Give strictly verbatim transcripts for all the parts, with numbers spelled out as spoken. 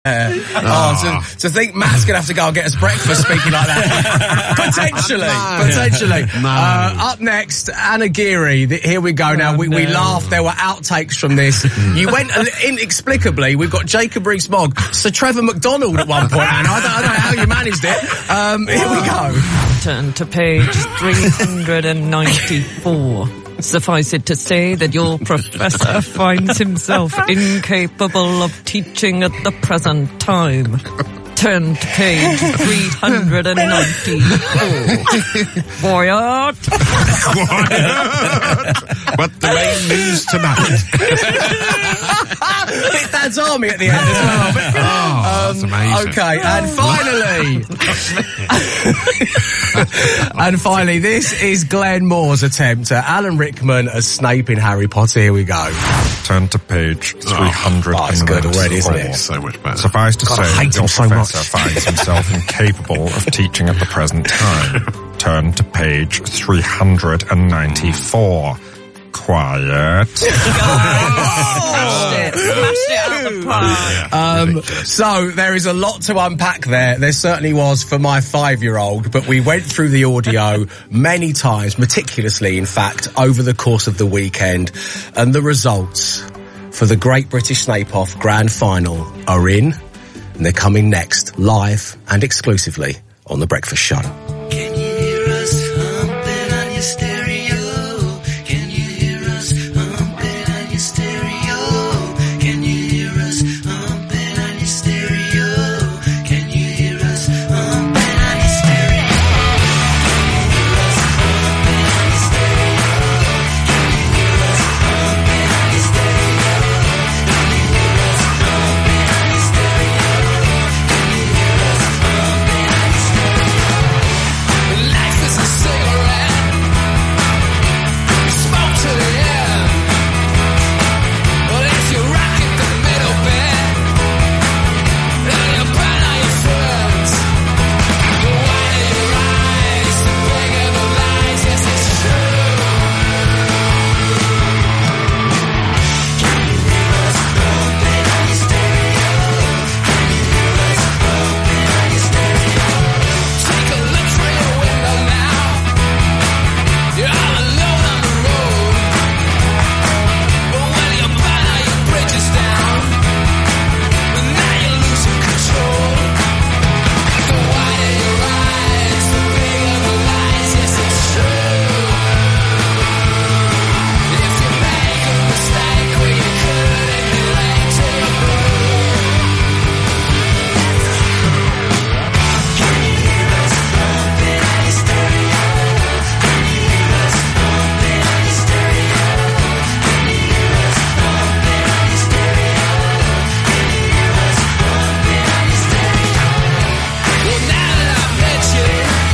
Uh, oh, to, to think Matt's going to have to go and get us breakfast speaking like that. Potentially. No. Potentially. No. Uh, up next, Anna Geary. The, here we go now. Oh, we, no. we laughed. There were outtakes from this. You went inexplicably. We've got Jacob Rees-Mogg, Sir Trevor McDonald at one point, Anna. I don't, I don't know how you managed it. Um, here we go. Turn to page three hundred ninety-four. Suffice it to say that your professor finds himself incapable of teaching at the present time. Turn to page three hundred ninety-four. Quiet. Quiet. But the main news tonight. Hit Dad's Army at the end as well. Oh, that's um, amazing. Okay, and finally, and finally, this is Glenn Moore's attempt at Alan Rickman as Snape in Harry Potter. Here we go. Turn to page three hundred. Oh, it's good already, isn't it? So much better. Suffice to God, I say, hate your him so professor much. finds himself incapable of teaching at the present time. Turn to page three hundred ninety-four. Quiet. Smashed it. Smashed it out the park. Um, so there is a lot to unpack there. There certainly was for my five-year-old, but we went through the audio many times, meticulously, in fact, over the course of the weekend, and the results for the Great British Snape Off Grand Final are in, and they're coming next, live and exclusively on The Breakfast Show. Can you hear us humping on your stereo? Can you hear us humping on your stereo? Can you hear us humping on your stereo? Can you hear us humping on your stereo? Life is a cigarette. Smoke to the end. But if you rock it the middle bit, then you burn all your friends. The wider your eyes, the bigger the lies. Yes, it's true. Can you hear us humping on your stereo? Can you hear us humping on your stereo? Take a look through your window now. You're all alone on the road. But when you burn all your bridges down, and now you're losing control. The wider your eyes, the bigger the lies. Yes, it's true. If you make a mistake where you couldn't be late to your Can you hear us humping on your stereo? Can you hear us humping on your stereo? Can you hear us humping on your stereo? Can you hear us humping on your stereo? Well, now that I've met you,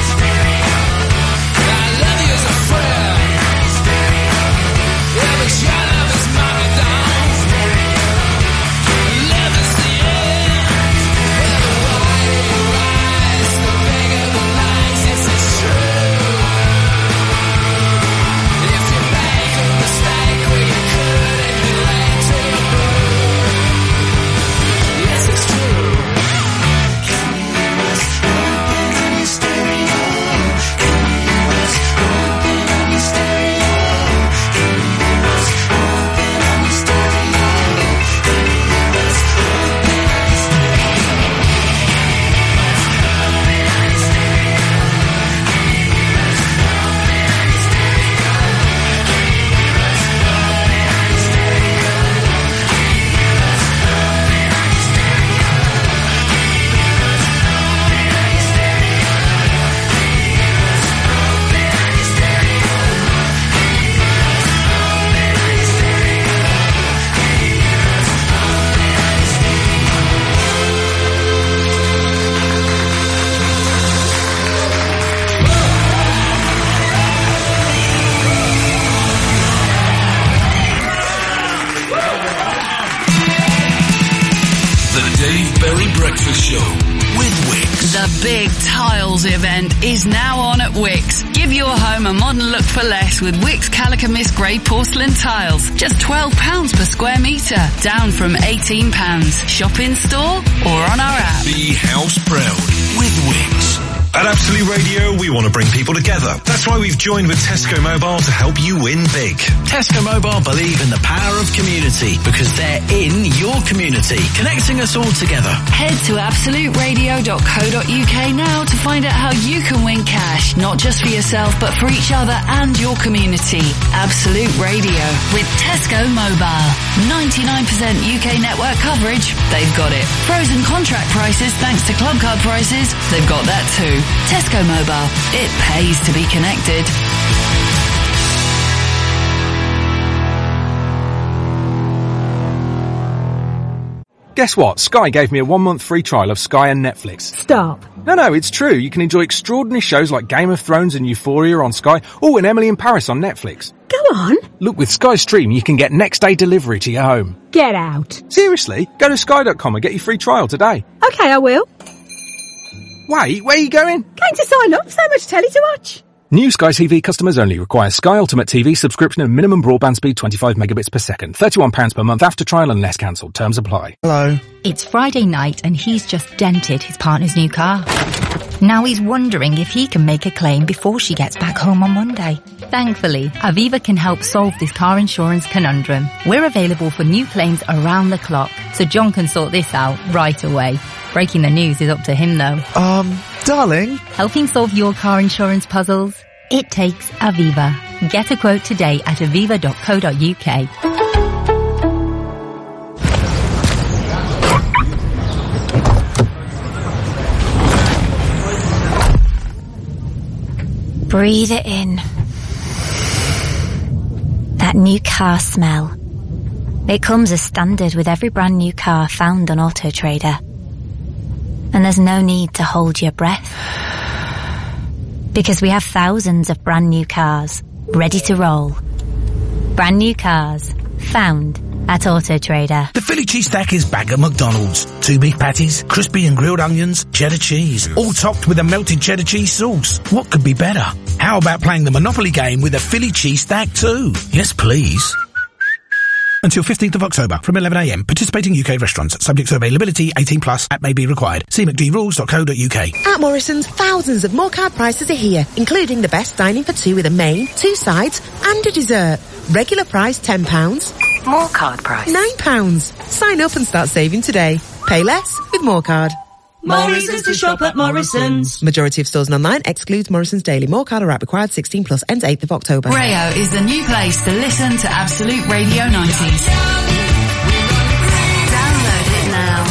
I love you as a friend. Yeah, but your love is Maradon. Love is the end. Well, the wider your eyes, the bigger the lies. Yes, it's true. If you make a mistake where you couldn't be late to your yes, it's true. Can you hear us humping on your stereo? Can you hear us humping on your stereo? Can you hear us humping on your stereo? Can you hear us humping on your The Dave Berry Breakfast Show with Wix. The big Tiles event is now on at Wix. Give your your home a modern look for less with Wickes Calico Mist Grey porcelain tiles. Just twelve pounds per square metre, down from eighteen pounds. Shop in store or on our app. Be house proud with Wickes. At Absolute Radio, we want to bring people together. That's why we've joined with Tesco Mobile to help you win big. Tesco Mobile believe in the power of community because they're in your community, connecting us all together. Head to absolute radio dot co dot uk now to find out how you can win cash, not just for yourself, but for each other and your community. Absolute Radio with Tesco Mobile. ninety-nine percent U K network coverage, they've got it. Frozen contract prices thanks to club card prices, they've got that too. Tesco Mobile. It pays to be connected. Guess what? Sky gave me a one-month free trial of Sky and Netflix. Stop. No, no, it's true. You can enjoy extraordinary shows like Game of Thrones and Euphoria on Sky, or and Emily in Paris on Netflix. Go on. Look, with Sky Stream, you can get next-day delivery to your home. Get out. Seriously? Go to sky dot com and get your free trial today. Okay, I will. Wait, where are you going? Going to sign up. So much telly to watch. New Sky T V customers only require Sky Ultimate T V subscription and minimum broadband speed twenty-five megabits per second. thirty-one pounds per month after trial unless cancelled. Terms apply. Hello. It's Friday night and he's just dented his partner's new car. Now he's wondering if he can make a claim before she gets back home on Monday. Thankfully, Aviva can help solve this car insurance conundrum. We're available for new claims around the clock, so John can sort this out right away. Breaking the news is up to him though. Um, darling? Helping solve your car insurance puzzles? It takes Aviva. Get a quote today at aviva dot co dot uk. Breathe it in. That new car smell. It comes as standard with every brand new car found on Auto Trader. And there's no need to hold your breath. Because we have thousands of brand new cars ready to roll. Brand new cars found at Auto Trader. The Philly cheese stack is back at McDonald's. Two beef patties, crispy and grilled onions, cheddar cheese, all topped with a melted cheddar cheese sauce. What could be better? How about playing the Monopoly game with a Philly cheese stack too? Yes, please. Until fifteenth of October from eleven a m. Participating U K restaurants. Subject to availability. eighteen plus. App may be required. See m c d rules dot co dot uk. At Morrison's, thousands of more card prices are here, including the best dining for two with a main, two sides and a dessert. Regular price ten pounds. More card price nine pounds. Sign up and start saving today. Pay less with More Card. More reasons to shop at Morrison's. Majority of stores and online excludes Morrison's Daily. More Card or app required sixteen plus. Ends eighth of October. Rayo is the new place to listen to Absolute Radio nineties. Download it now.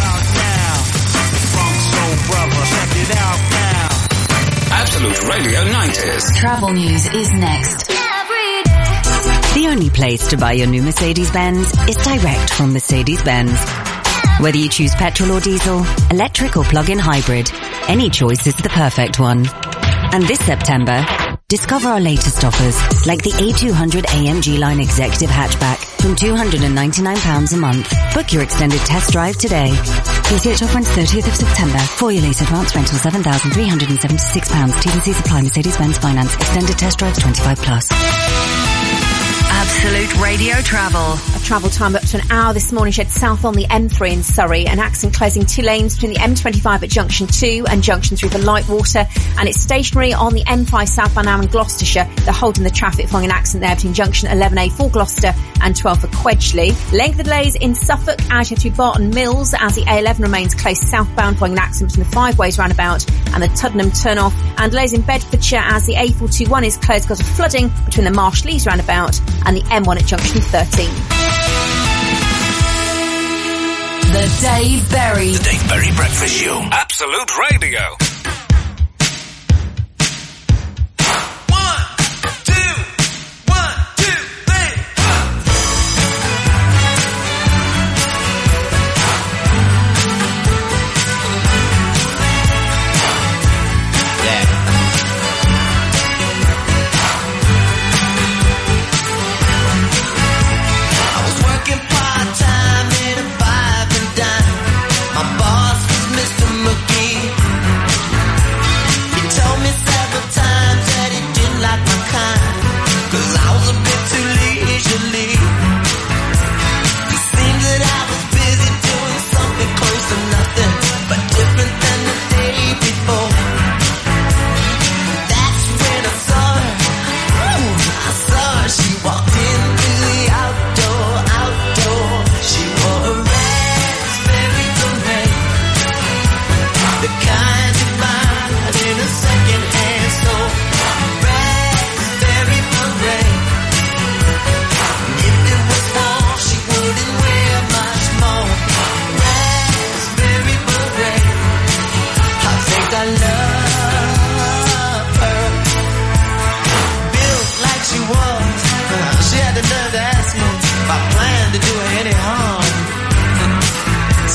Absolute Radio nineties. Travel news is next. The only place to buy your new Mercedes-Benz is direct from Mercedes-Benz. Whether you choose petrol or diesel, electric or plug-in hybrid, any choice is the perfect one. And this September, discover our latest offers, like the A two hundred A M G Line Executive Hatchback from two hundred ninety-nine pounds a month. Book your extended test drive today. P C H offer until thirtieth of September. Four-year lease advance rental seven thousand three hundred seventy-six pounds. T and C supply. Mercedes-Benz Finance. Extended test drives twenty-five plus. Absolute Radio Travel. A travel time up to an hour this morning. Shed south on the M three in Surrey. An accident closing two lanes between the M twenty-five at junction two and junction three for Lightwater. And it's stationary on the M five southbound now in Gloucestershire. They're holding the traffic following an accident there between junction eleven A for Gloucester and twelve for Quedgeley. Length of delays in Suffolk as you head to Barton Mills as the A eleven remains closed southbound following an accident between the Five Ways roundabout and the Tuddenham turn-off. And delays in Bedfordshire as the A four twenty-one is closed because of flooding between the Marsh Lees roundabout and the M one at junction thirteen. The Dave Berry. The Dave Berry Breakfast Show. Absolute Radio. My boss was Mister McGee.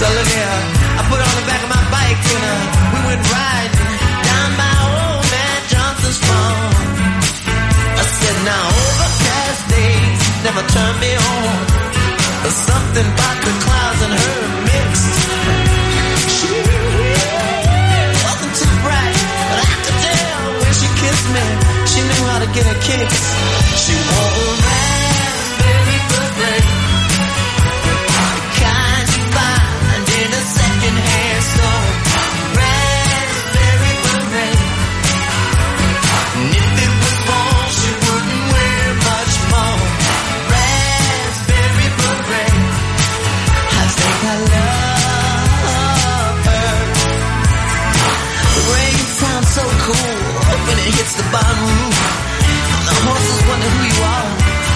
So look here, I put her on the back of my bike and uh, we went riding down by old man Johnson's farm. I said, now overcast days never turn me on. There's something about the clouds and her mixed. She wasn't too bright, but I could tell when she kissed me, she knew how to get her kicks. She wore a raspberry beret, the kind you find in a second-hand store. Raspberry beret, and if it was warm, she wouldn't wear much more. Raspberry beret, I think I love her. The rain sounds so cool when it hits the bottom roof. The horses wonder who you are.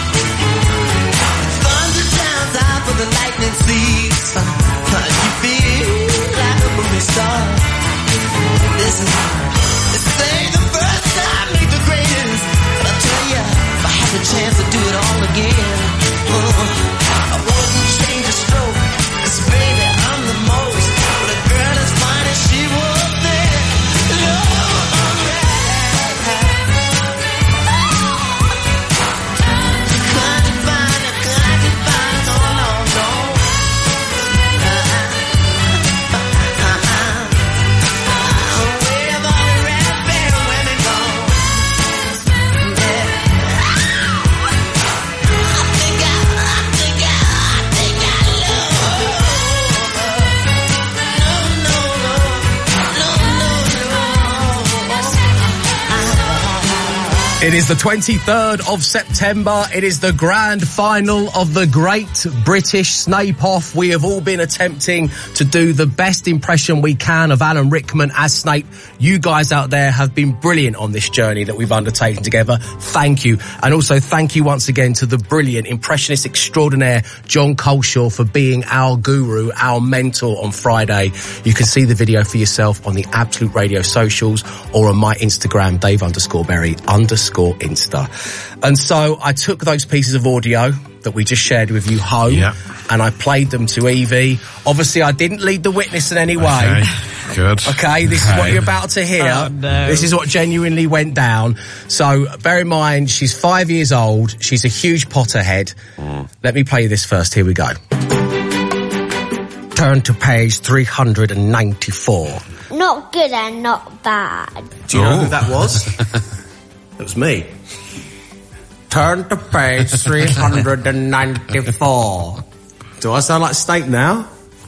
Thunder sounds out for the lightning seeds. You feel like a movie star. This is, this ain't the first time, ain't the greatest. But I tell ya, if I had the chance to do it all again, uh, I wouldn't change a stroke. 'Cause baby, I'm the most. But a girl as fine as she was there. Love, It is the twenty-third of September. It is the grand final of the Great British Snape Off. We have all been attempting to do the best impression we can of Alan Rickman as Snape. You guys out there have been brilliant on this journey that we've undertaken together. Thank you. And also thank you once again to the brilliant impressionist extraordinaire John Coleshaw for being our guru, our mentor on Friday. You can see the video for yourself on the Absolute Radio socials or on my Instagram, Dave underscore Berry underscore Insta. And so I took those pieces of audio that we just shared with you home Yeah. and I played them to Evie. Obviously I didn't lead the witness in any way. Okay, good. Okay, this is what you're about to hear. Oh, no. This is what genuinely went down. So bear in mind, she's five years old. She's a huge Potterhead. Mm. Let me play you this first. Here we go. Turn to page three hundred ninety-four. Not good and not bad. Do you know who that was? It was me. Turn to page three hundred ninety-four. Do I sound like Snape now?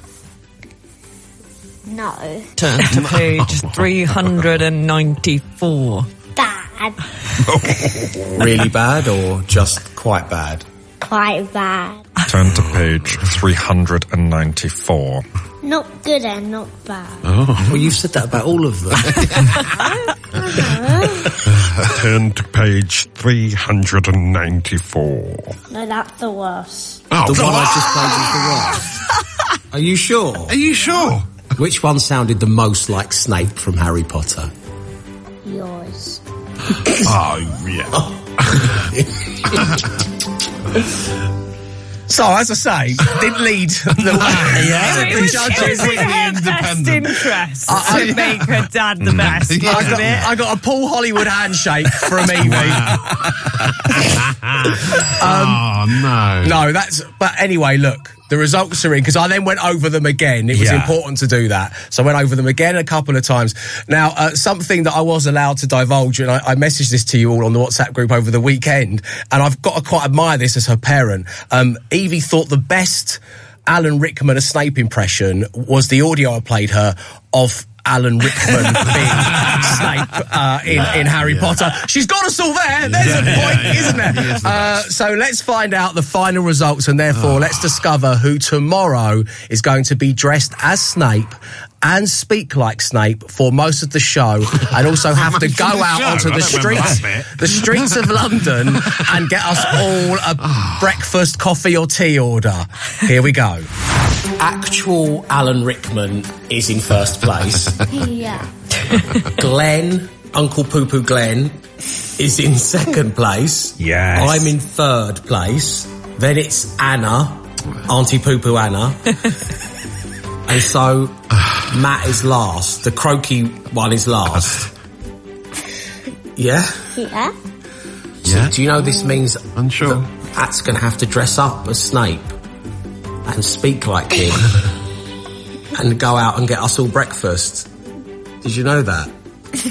No. Turn to page three hundred ninety-four. Bad. Really bad or just quite bad? Quite bad. Turn to page three hundred ninety-four. Not good and not bad. Oh. Well, you've said that about all of them. Turn to page three hundred ninety-four. No, that's the worst. Oh, the one what? I just played is the worst. Are you sure? Are you sure? Which one sounded the most like Snape from Harry Potter? Yours. Oh, yeah. So, as I say, didn't lead the way. Yeah, It was, it was in her best interest I- to make her dad the best, I wasn't got, it? I got a Paul Hollywood handshake from Evie. Oh, no. No, that's... But anyway, look, the results are in, because I then went over them again. It was Yeah. important to do that. So I went over them again a couple of times. Now, uh, something that I was allowed to divulge, and I, I messaged this to you all on the WhatsApp group over the weekend, and I've got to quite admire this as her parent. Um, Evie thought the best Alan Rickman a Snape impression was the audio I played her of Alan Rickman being Snape uh, in, in Harry yeah. Potter. She's got us all there. There's Yeah, a yeah, point, yeah, isn't yeah. there? He is the Uh, so let's find out the final results, and therefore Oh. let's discover who tomorrow is going to be dressed as Snape and speak like Snape for most of the show, and also have to Most go of the out show? onto I the don't remember streets, that bit. the streets of London, and get us all a breakfast, coffee, or tea order. Here we go. Actual Alan Rickman is in first place. Yeah. Glenn, Uncle Poo Poo Glenn, is in second place. Yes. I'm in third place. Then it's Anna, Auntie Poo Poo Anna. And so, Matt is last. The croaky one is last. Yeah? Yeah. So Yeah. do you know this means Unsure. that Pat's going to have to dress up as Snape and speak like him and go out and get us all breakfast? Did you know that? Just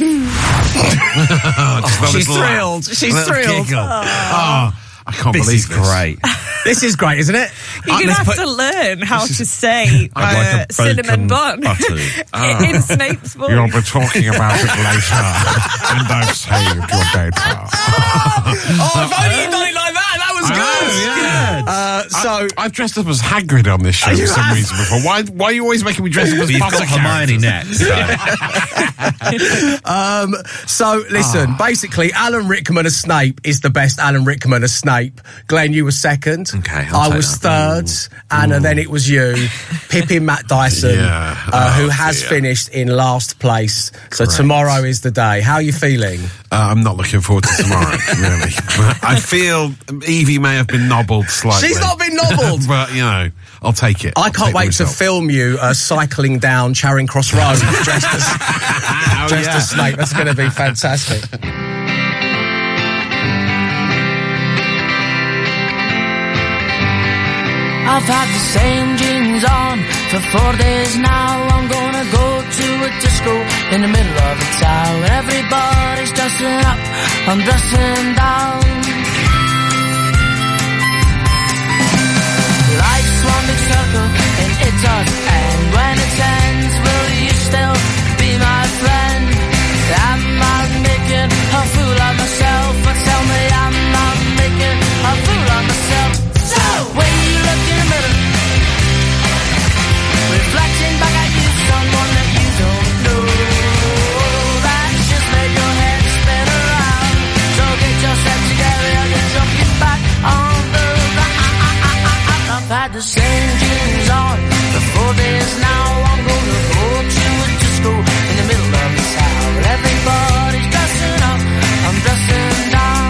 a She's little laugh. thrilled. She's A little thrilled. giggle. Oh, I can't This believe is great. This is great, isn't it? You're Uh, going to let's have put- to learn how to say I'd like uh, a cinnamon bacon bun butty. in, in Snape's voice. You'll be talking about it later, and I've saved your data. Oh, if only you'd done it like that, that was I good. know, yeah. Uh, so, I, I've dressed up as Hagrid on this show You for some have? reason before. Why, why are you always making me dress up as You've Potter got Hermione characters? next. So. um, so listen, basically, Alan Rickman as Snape is the best Alan Rickman as Snape. Glenn, you were second. Okay, I'll I take was that. third, and uh, then it was you, Pippin Matt Dyson, Yeah. uh, who Oh, has dear. finished in last place. So Correct. tomorrow is the day. How are you feeling? Uh, I'm not looking forward to tomorrow, really. But I feel Evie may have been nobbled slightly. She's not been nobbled. But, you know, I'll take it. I I'll can't take the wait to result. film you uh, cycling down Charing Cross Road dressed as, Oh, dressed yeah. as Snape. That's going to be fantastic. I've had the same jeans on for four days now. I'm gonna go to a disco in the middle of the town. Everybody's dressing up, I'm dressing down. Life's one big circle and it does end. When it ends, will you still be my friend? Am I making a fool of myself? Or tell me I'm not making a fool of myself. So, when you look in the mirror, reflecting back at you, someone that you don't know, that's just made your head spin around. So get yourself together and get jumping back on the ground. I've had the same jeans on for four days now. I'm gonna go to a disco in the middle of the town. Everybody's dressing up, I'm dressing down.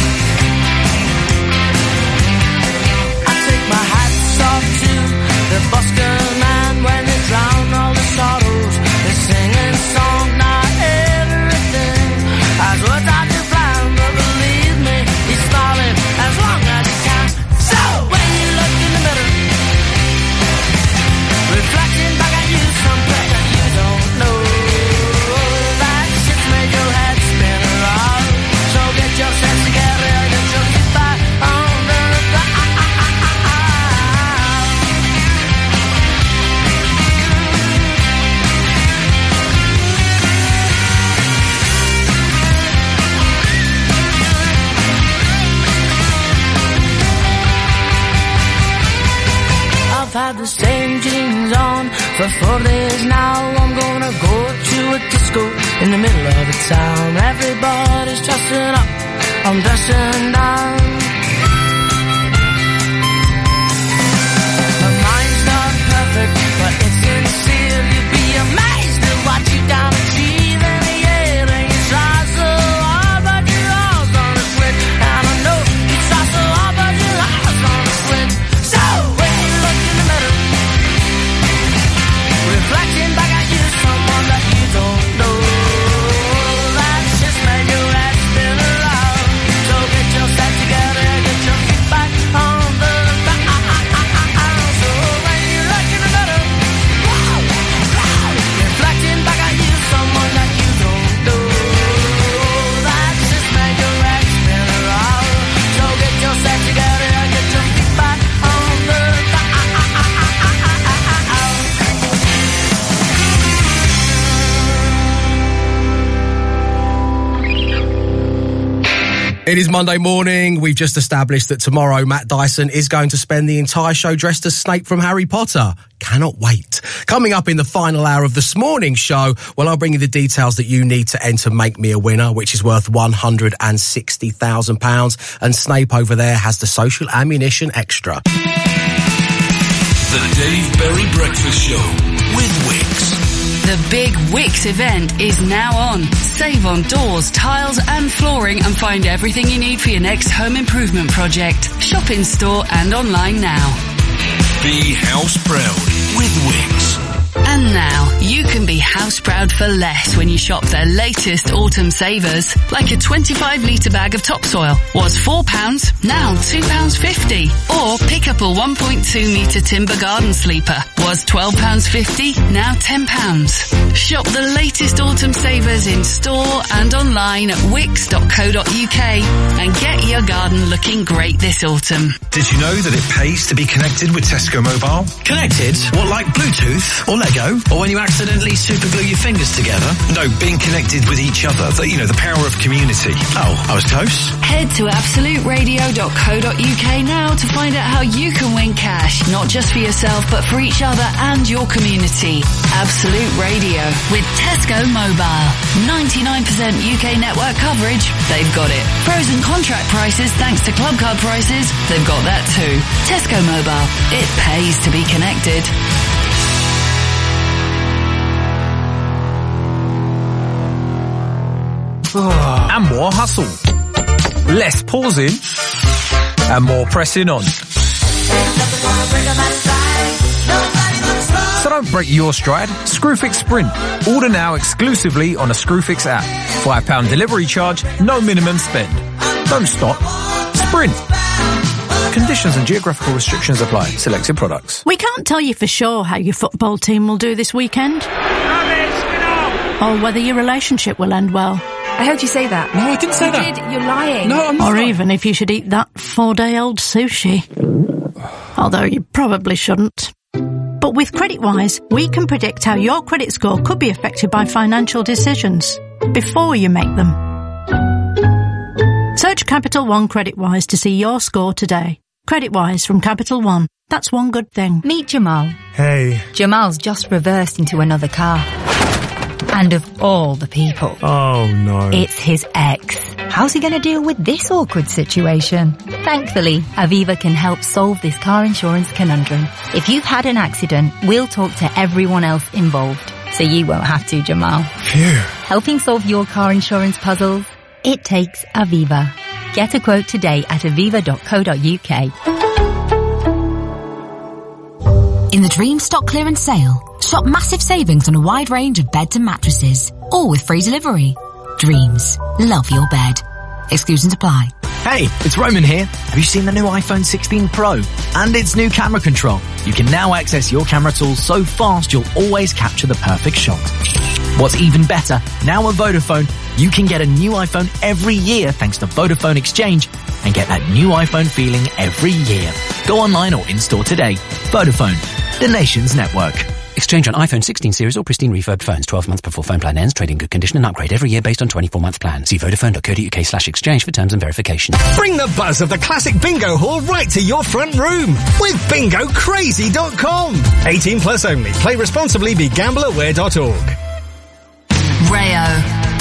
My hats off to the busker man when they drown all the sorrows. They're singing songs, not everything as what I do plan, but believe me, he's smiling as long as he can. So when you look in the mirror, reflecting back at you, something that you don't know, that shit's made your head spin around. So get yourself together and get your feet back on the ground. I've had the same jeans on for four days now. I'm gonna go to a disco in the middle of the town. Everybody's dressing up, I'm dressing down. My mind's not perfect, but it's sincere. You'd be amazed at what you can achieve in a year. And you try so hard, but your all's on a switch. And I know you try so hard, but your all's on a switch. So when you look in the mirror, reflecting back at you, someone that you don't know, that's just made your head spin around. So get yourself together, get your feet back on the ground. So when you look in the mirror, reflecting back at you, someone that you don't know, that's just made your head spin around. So get yourself together, get your feet back on the ground. It is Monday morning. We've just established that tomorrow Matt Dyson is going to spend the entire show dressed as Snape from Harry Potter. Cannot wait. Coming up in the final hour of this morning's show, well, I'll bring you the details that you need to enter Make Me a Winner, which is worth one hundred sixty thousand pounds. And Snape over there has the social ammunition extra. The Dave Berry Breakfast Show with Wix. The big Wix event is now on. Save on doors, tiles and flooring and find everything you need for your next home improvement project. Shop in store and online now. Be house proud with Wix. And now, you can be house proud for less when you shop their latest autumn savers. Like a twenty-five litre bag of topsoil was four pounds, now two pounds fifty. Or pick up a one point two metre timber garden sleeper was twelve pounds fifty, now ten pounds. Shop the latest autumn savers in store and online at wix dot co dot uk and get your garden looking great this autumn. Did you know that it pays to be connected with Tesco Mobile? Connected? What, like Bluetooth or Lego? Or when you accidentally superglue your fingers together? No, being connected with each other. The, you know, the power of community. Oh, I was close. Head to absolute radio dot co dot uk now to find out how you can win cash, not just for yourself, but for each other and your community. Absolute Radio with Tesco Mobile. ninety-nine percent U K network coverage. They've got it. Frozen contract prices thanks to Club Card prices. They've got that too. Tesco Mobile. It pays to be connected. And more hustle. Less pausing. And more pressing on. So don't break your stride. Screwfix Sprint. Order now exclusively on a Screwfix app. five pounds delivery charge, no minimum spend. Don't stop. Sprint. Conditions and geographical restrictions apply. Selected products. We can't tell you for sure how your football team will do this weekend. Or whether your relationship will end well. I heard you say that. No, I didn't say you that. Did. You're lying. No, I'm not. Or even if you should eat that four-day-old sushi. Although you probably shouldn't. But with CreditWise, we can predict how your credit score could be affected by financial decisions before you make them. Search Capital One CreditWise to see your score today. CreditWise from Capital One. That's one good thing. Meet Jamal. Hey. Jamal's just reversed into another car. And of all the people, Oh, no. it's his ex. How's he going to deal with this awkward situation? Thankfully, Aviva can help solve this car insurance conundrum. If you've had an accident, we'll talk to everyone else involved, so you won't have to, Jamal. Phew. Helping solve your car insurance puzzles? It takes Aviva. Get a quote today at aviva dot co dot uk. In the Dream Stock Clearance Sale, shop massive savings on a wide range of beds and mattresses, all with free delivery. Dreams. Love your bed. Exclusions apply. Hey, it's Roman here. Have you seen the new iPhone sixteen Pro? And its new camera control. You can now access your camera tools so fast you'll always capture the perfect shot. What's even better, now at Vodafone, you can get a new iPhone every year thanks to Vodafone Exchange and get that new iPhone feeling every year. Go online or in-store today. Vodafone, the nation's network. Exchange on iPhone sixteen series or pristine refurbed phones. twelve months before phone plan ends. Trade in good condition and upgrade every year based on twenty-four month plan. See vodafone dot co dot uk slash exchange for terms and verification. Bring the buzz of the classic bingo hall right to your front room with bingo crazy dot com. eighteen plus only. Play responsibly. Be gamble aware dot org. Rayo.